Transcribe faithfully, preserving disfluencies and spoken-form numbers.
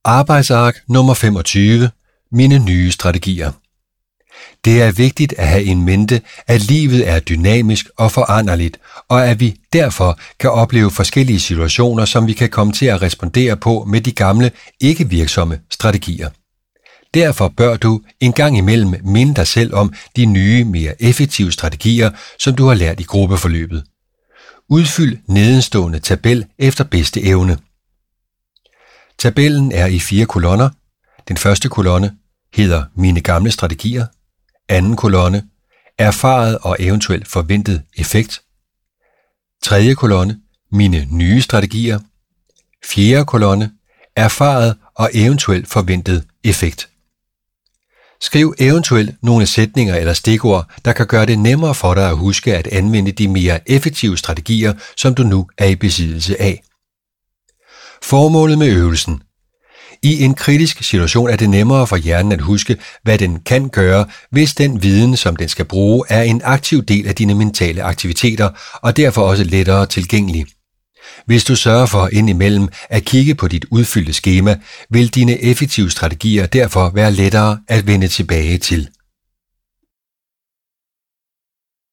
Arbejdsark nummer femogtyve. Mine nye strategier. Det er vigtigt at have in mente, at livet er dynamisk og foranderligt, og at vi derfor kan opleve forskellige situationer, som vi kan komme til at respondere på med de gamle, ikke virksomme strategier. Derfor bør du en gang imellem minde dig selv om de nye, mere effektive strategier, som du har lært i gruppeforløbet. Udfyld nedenstående tabel efter bedste evne. Tabellen er i fire kolonner. Den første kolonne hedder Mine gamle strategier. Anden kolonne Erfaret og eventuelt forventet effekt. Tredje kolonne Mine nye strategier. Fjerde kolonne Erfaret og eventuelt forventet effekt. Skriv eventuelt nogle sætninger eller stikord, der kan gøre det nemmere for dig at huske at anvende de mere effektive strategier, som du nu er i besiddelse af. Formålet med øvelsen. I en kritisk situation er det nemmere for hjernen at huske, hvad den kan gøre, hvis den viden, som den skal bruge, er en aktiv del af dine mentale aktiviteter og derfor også lettere tilgængelig. Hvis du sørger for indimellem at kigge på dit udfyldte skema, vil dine effektive strategier derfor være lettere at vende tilbage til.